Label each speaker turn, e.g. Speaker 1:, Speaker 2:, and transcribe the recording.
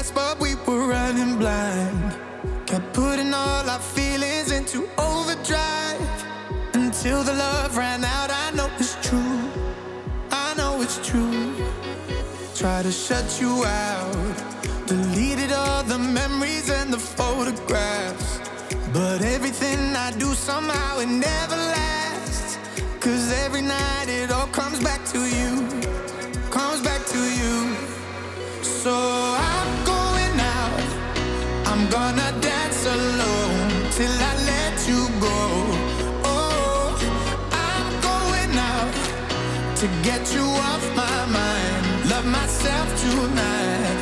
Speaker 1: fast, but we were running blind. Kept putting all our feelings into overdrive until the love ran out. I know it's true, I know it's true. Try to shut you out, deleted all the memories and the photographs, but everything I do somehow it never lasts. 'Cause every night it all comes back to you, comes back to you. So I'm going out, I'm gonna dance alone till I let you go. Oh, I'm going out to get you off my mind. Love myself tonight,